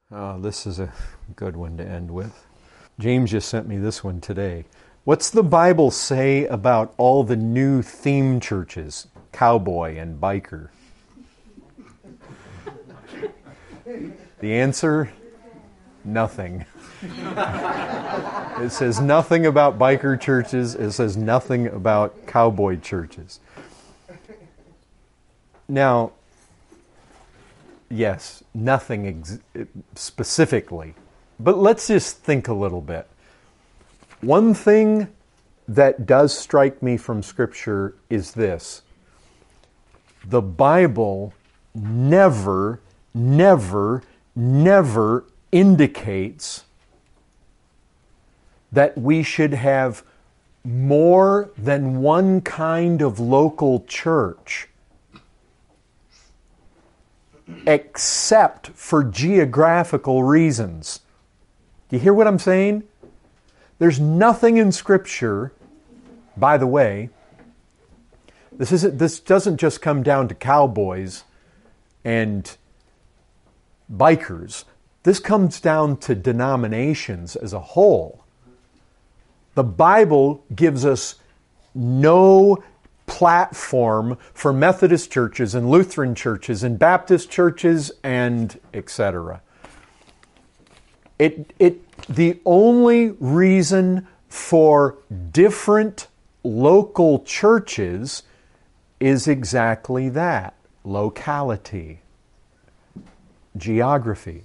Oh, this is a good one to end with. James just sent me this one today. What's the Bible say about all the new theme churches, cowboy and biker? The answer, nothing. It says nothing about biker churches. It says nothing about cowboy churches. Now, yes, nothing specifically. But let's just think a little bit. One thing that does strike me from Scripture is this. The Bible never indicates that we should have more than one kind of local church, except for geographical reasons. Do you hear what I'm saying? There's nothing in Scripture, by the way, this doesn't just come down to cowboys and bikers. This comes down to denominations as a whole. The Bible gives us no platform for Methodist churches and Lutheran churches and Baptist churches and etc. The only reason for different local churches is exactly that: locality, geography.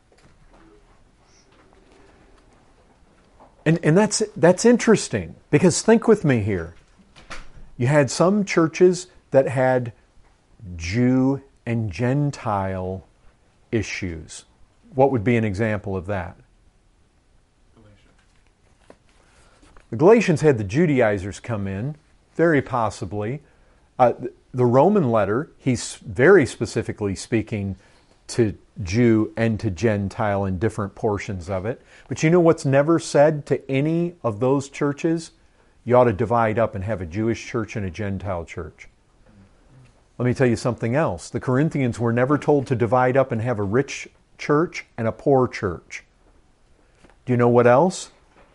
And that's interesting, because think with me here. You had some churches that had Jew and Gentile issues. What would be an example of that? The Galatians had the Judaizers come in, very possibly. The Roman letter, he's very specifically speaking to Jew and to Gentile in different portions of it. But you know what's never said to any of those churches? You ought to divide up and have a Jewish church and a Gentile church. Let me tell you something else. The Corinthians were never told to divide up and have a rich church and a poor church. Do you know what else?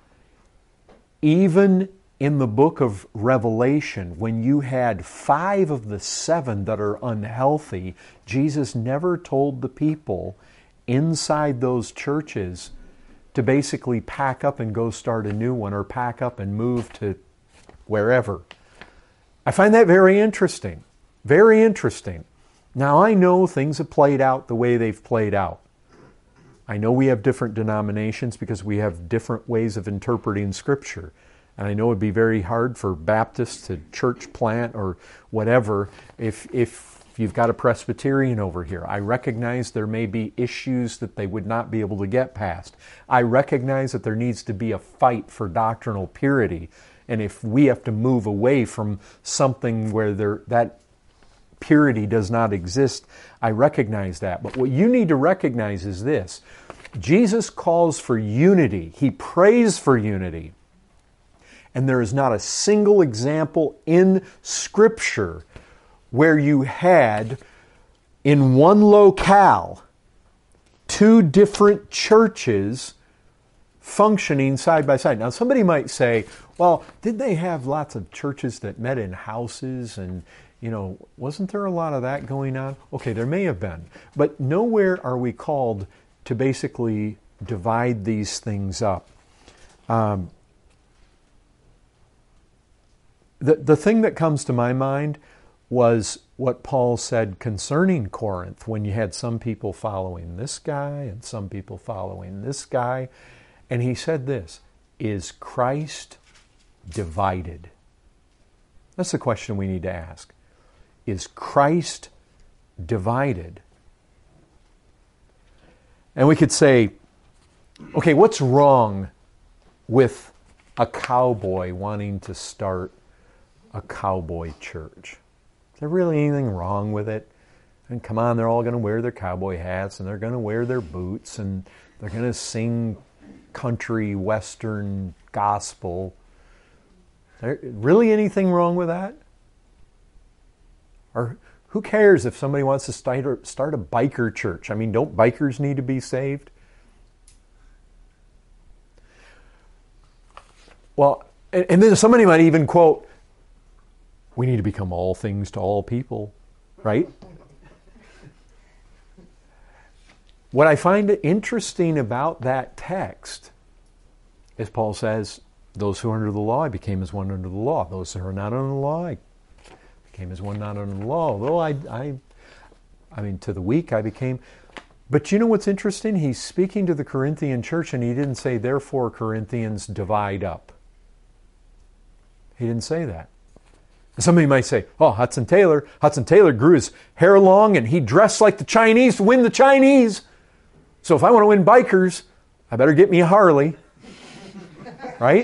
Even in the book of Revelation, when you had 5 of the 7 that are unhealthy, Jesus never told the people inside those churches to basically pack up and go start a new one, or pack up and move to wherever. I find that very interesting. Very interesting. Now, I know things have played out the way they've played out. I know we have different denominations because we have different ways of interpreting Scripture. And I know it would be very hard for Baptists to church plant or whatever if you've got a Presbyterian over here. I recognize there may be issues that they would not be able to get past. I recognize that there needs to be a fight for doctrinal purity. And if we have to move away from something where that purity does not exist, I recognize that. But what you need to recognize is this. Jesus calls for unity. He prays for unity. And there is not a single example in Scripture where you had, in one locale, 2 different churches functioning side by side. Now, somebody might say, well, did they have lots of churches that met in houses and, wasn't there a lot of that going on? Okay, there may have been. But nowhere are we called to basically divide these things up. The thing that comes to my mind was what Paul said concerning Corinth, when you had some people following this guy and some people following this guy. And he said this, is Christ divided? That's the question we need to ask. Is Christ divided? And we could say, okay, what's wrong with a cowboy wanting to start a cowboy church? Is there really anything wrong with it? And come on, they're all going to wear their cowboy hats and they're going to wear their boots and they're going to sing country western gospel. There really anything wrong with that? Or who cares if somebody wants to start a biker church? I mean, don't bikers need to be saved? Well, and then somebody might even quote, we need to become all things to all people, right? What I find interesting about that text is Paul says, those who are under the law, I became as one under the law. Those who are not under the law, I became as one not under the law. Although I mean, to the weak I became. But you know what's interesting? He's speaking to the Corinthian church and he didn't say, therefore, Corinthians, divide up. He didn't say that. Somebody might say, oh, Hudson Taylor grew his hair long and he dressed like the Chinese to win the Chinese. So if I want to win bikers, I better get me a Harley. Right?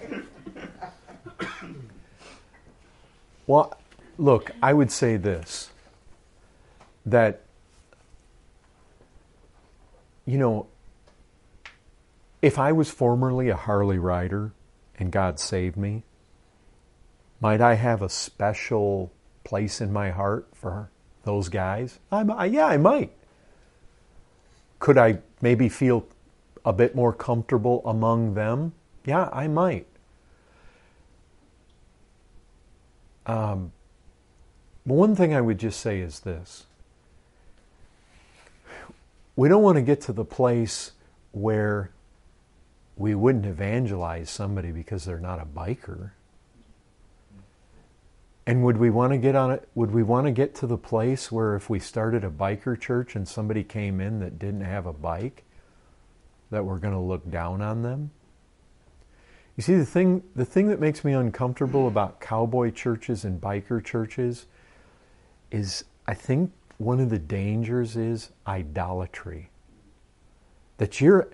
Well, look, I would say this, that, you know, if I was formerly a Harley rider and God saved me, might I have a special place in my heart for those guys? Yeah, I might. Could I maybe feel a bit more comfortable among them? Yeah, I might. But one thing I would just say is this. We don't want to get to the place where we wouldn't evangelize somebody because they're not a biker. And would we want to get on it? Would we want to get to the place where if we started a biker church and somebody came in that didn't have a bike, that we're going to look down on them? You see, the thing that makes me uncomfortable about cowboy churches and biker churches is, I think one of the dangers is idolatry. That you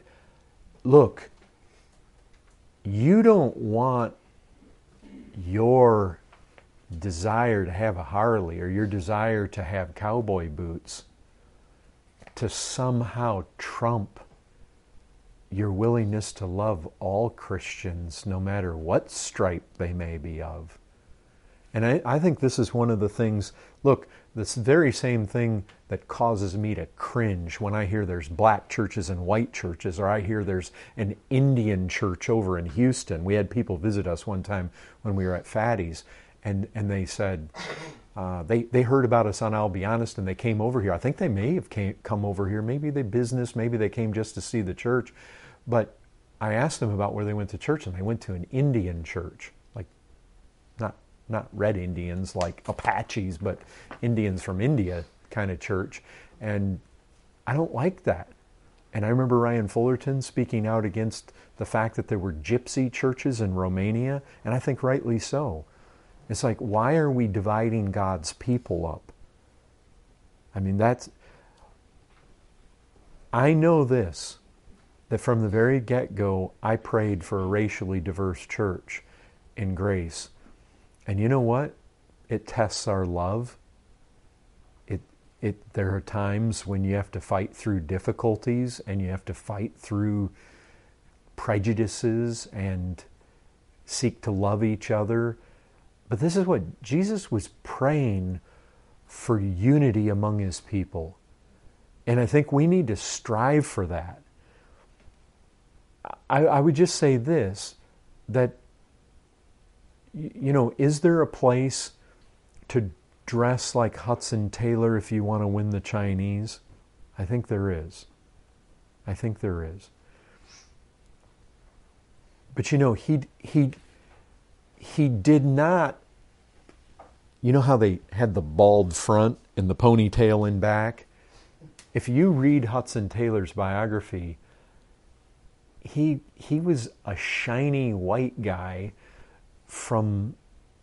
don't want your desire to have a Harley or your desire to have cowboy boots to somehow trump your willingness to love all Christians, no matter what stripe they may be of. And I think this is one of the things, look, this very same thing that causes me to cringe when I hear there's black churches and white churches, or I hear there's an Indian church over in Houston. We had people visit us one time when we were at Fatty's, and they said, they heard about us on I'll Be Honest, and they came over here. I think they may have come over here. Maybe they business, maybe they came just to see the church. But I asked them about where they went to church, and they went to an Indian church, like not red Indians like Apaches, but Indians from India kind of church. And I don't like that. And I remember Ryan Fullerton speaking out against the fact that there were gypsy churches in Romania, and I think rightly so. It's like, why are we dividing God's people up? I mean, I know this, that from the very get-go, I prayed for a racially diverse church in Grace. And you know what? It tests our love. There are times when you have to fight through difficulties and you have to fight through prejudices and seek to love each other. But this is what Jesus was praying for, unity among his people. And I think we need to strive for that. I would just say this, that, you know, is there a place to dress like Hudson Taylor if you want to win the Chinese? I think there is. I think there is. But you know, he did not, you know how they had the bald front and the ponytail in back? If you read Hudson Taylor's biography, he was a shiny white guy from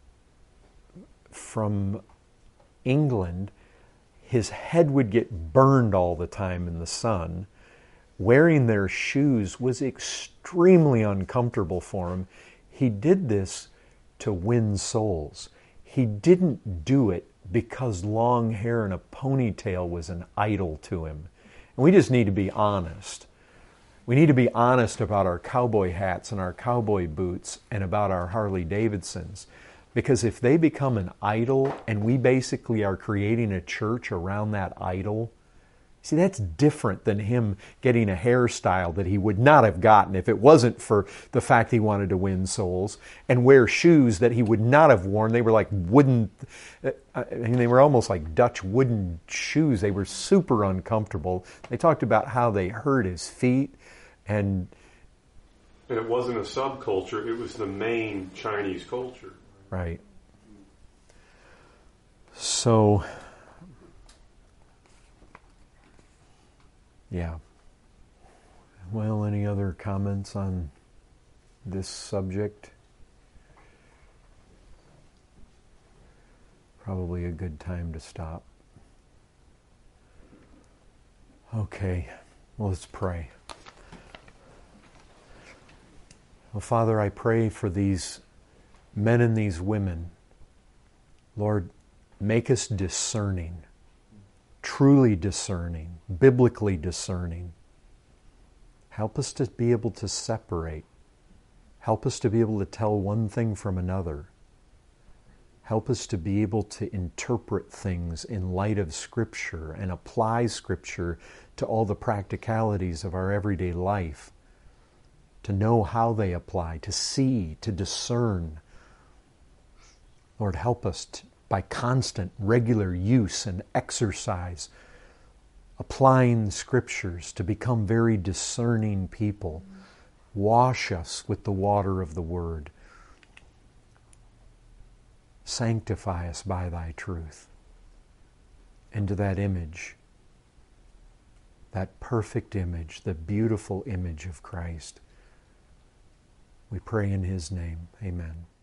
England. His head would get burned all the time in the sun. Wearing their shoes was extremely uncomfortable for him. He did this to win souls. He didn't do it because long hair and a ponytail was an idol to him. And we just need to be honest. We need to be honest about our cowboy hats and our cowboy boots and about our Harley Davidsons. Because if they become an idol and we basically are creating a church around that idol, See, that's different than him getting a hairstyle that he would not have gotten if it wasn't for the fact he wanted to win souls, and wear shoes that he would not have worn. They were like wooden, they were almost like Dutch wooden shoes. They were super uncomfortable. They talked about how they hurt his feet, and it wasn't a subculture, it was the main Chinese culture. Right. So, yeah. Well, any other comments on this subject? Probably a good time to stop. Okay, well, let's pray. Well, Father, I pray for these men and these women. Lord, make us discerning, truly discerning, biblically discerning. Help us to be able to separate. Help us to be able to tell one thing from another. Help us to be able to interpret things in light of Scripture and apply Scripture to all the practicalities of our everyday life, to know how they apply, to see, to discern. Lord, help us by constant, regular use and exercise, applying the Scriptures to become very discerning people. Wash us with the water of the Word. Sanctify us by Thy truth into that image, that perfect image, the beautiful image of Christ. We pray in His name. Amen.